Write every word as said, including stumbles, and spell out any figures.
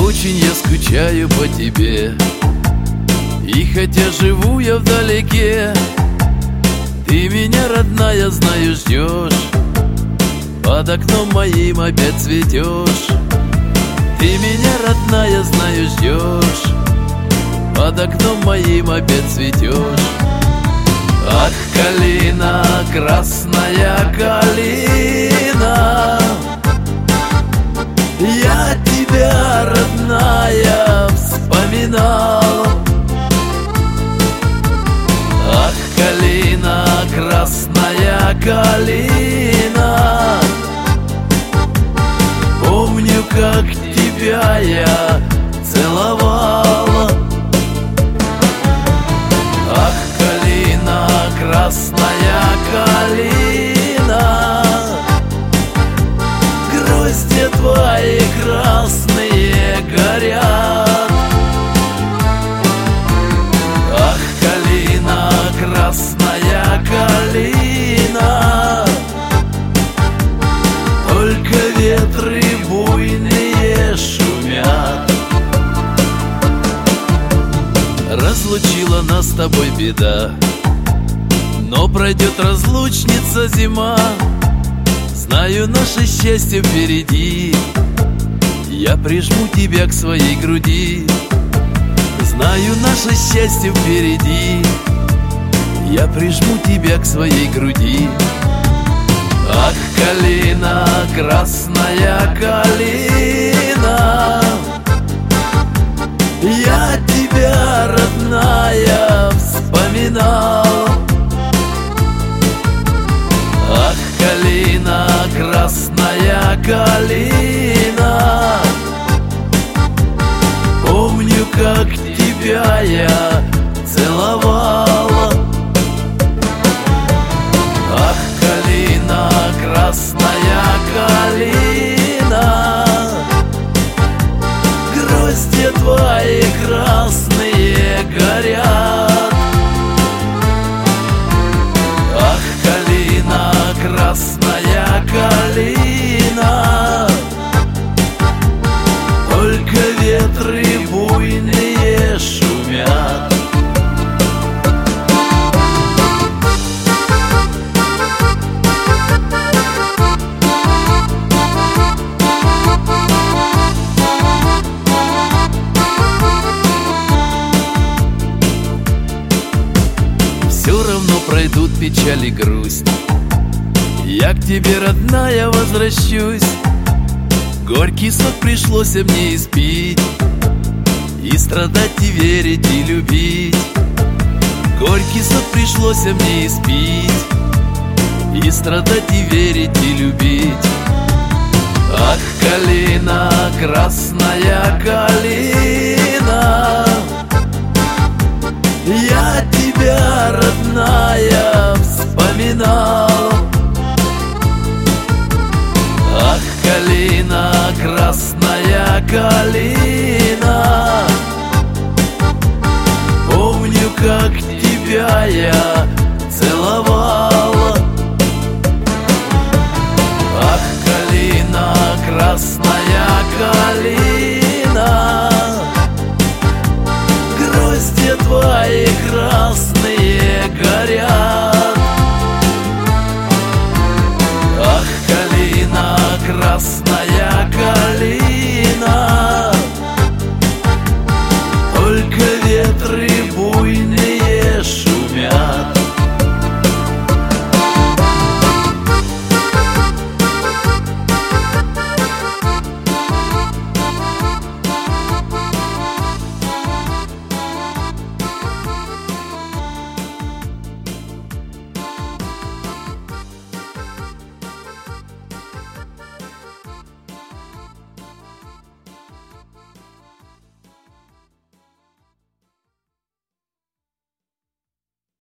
Очень я скучаю по тебе, и хотя живу я вдалеке, ты меня, родная, знаю, ждешь. Под окном моим опять цветешь. Ты меня, родная, знаю, ждешь. Под окном моим опять цветешь. Ах, калина, красная калина, я тебя, родная, вспоминал. Ах, калина, красная калина, помню, как тебя я целовал. Ах, калина, красная калина, грозди твои красные горят. Ах, калина, красная калина, только ветры буйные шумят. Разлучила нас с тобой беда, но пройдет разлучница зима. Знаю, наше счастье впереди, я прижму тебя к своей груди. Знаю, наше счастье впереди, я прижму тебя к своей груди. Ах, калина, красная калина, я тебя, родная, вспоминал. Ах, калина, красная калина, помню, как тебя я целовал. Ах, калина, красная калина, грозди твои красные горят. Ах, калина, красная калина, только ветры буйные шумят. Все равно пройдут печаль и грусть, я к тебе, родная, возвращусь. Горький сок пришлось мне испить, и страдать, и верить, и любить. Горький сок пришлось мне испить, и страдать, и верить, и любить. Ах, калина, красная калина, я тебя, родная, вспоминал. Ах, калина, красная калина, помню, как тебя я целовал. Ах, калина, красная калина, грозди твои красные горят.